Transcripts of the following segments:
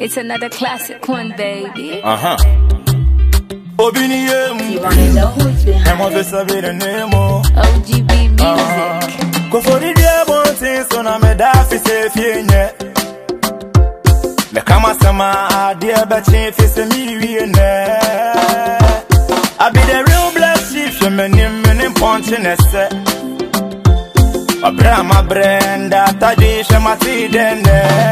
It's another classic one, baby. Obini yemu, I'm on the Savannah Nemo. OGB music. Go for the dear one thing, so I'm a daffy safe yet. The Kamasama, dear Batchin, face a million. I be the real black sheep, your name and punching a set. A Brahma brand, that dish, and my teeth, and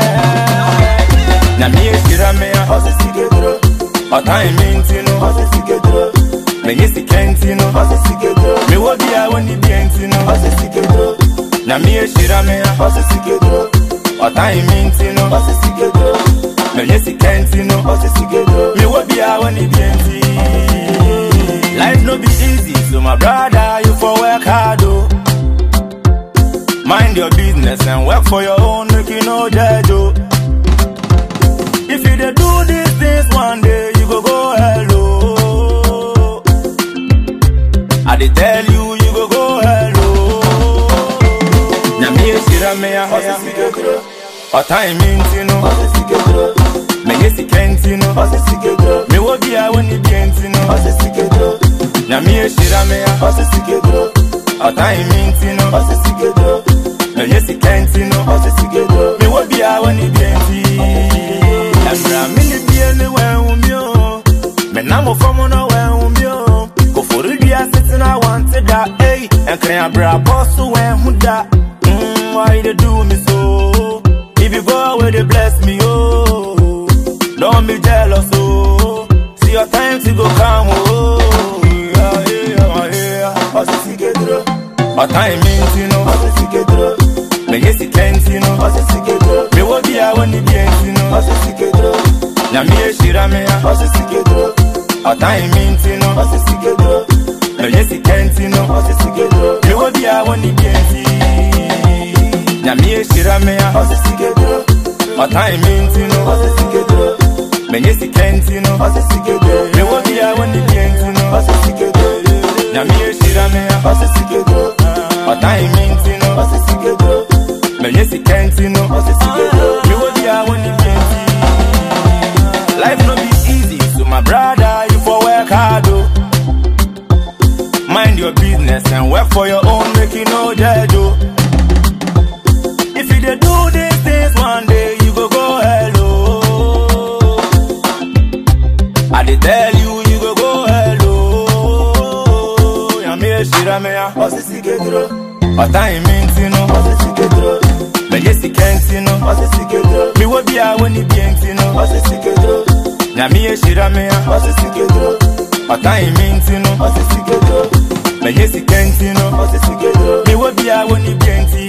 Namie Shiramea, Hosses together. A time intino, Hosses together. Menyesi Kentino, Hosses together. Me will be a when you be intino, Hosses together. Namie Shiramea, Hosses together. A time intino, Hosses together. Menyesi Kentino, Hosses together. Me will be a when you be intino. Life no be easy, so my brother, you for work hard. Mind your business and work for your own, make you no judge. If you dey do these things one day, you go hello. I dey tell you, you go hello. Na me Shiramea, Hosses together. A time intino, Hosses together. Menyesi Kentino, Hosses together. Me will be a when you be intino, Hosses together. Na me Shiramea, Hosses together. A time intino, Hosses together. Menyesi Kentino, Hosses together. Me will be a when you be intino. I'm Menamo from on a go for the sitting I wanted that, eh? And can I bra boss who that? Why they do me so? If you go away, they bless me, oh. Don't be jealous, oh. See your time to go come, oh. Yeah. Hosses together. A time intino, Hosses together. Menyesi Kentino, Hosses together. Me will be a when you be intino, Hosses together. Na me Shiramea, Hosses together. A time intino, Hosses together. Menyesi Kentino, Hosses together. Me will be a when you be intino. Na me Shiramea, Hosses together. A time intino, Hosses together. Menyesi Kentino, Hosses together. Me will be a when you be intino, Hosses together. Na me Shiramea, Hosses together. A time intino, Hosses together. Menyesi Kentino, Hosses together. Me will be a when you be intino. Life no be easy, so my brother, you for work hard, oh. Mind your business and work for your own, make you no judge, oh. If you dey do these things one day, you go hello. I dey tell you, you go hello. Namie Shiramea, Hosses together. A time intino, Hosses together. Menyesi Kentino, Hosses together. Me will be a when you be intino, Hosses together. Na me Shiramea, Hosses together. A time intino, Hosses together. Menyesi Kentino, Hosses together. Me will be a when you be intino.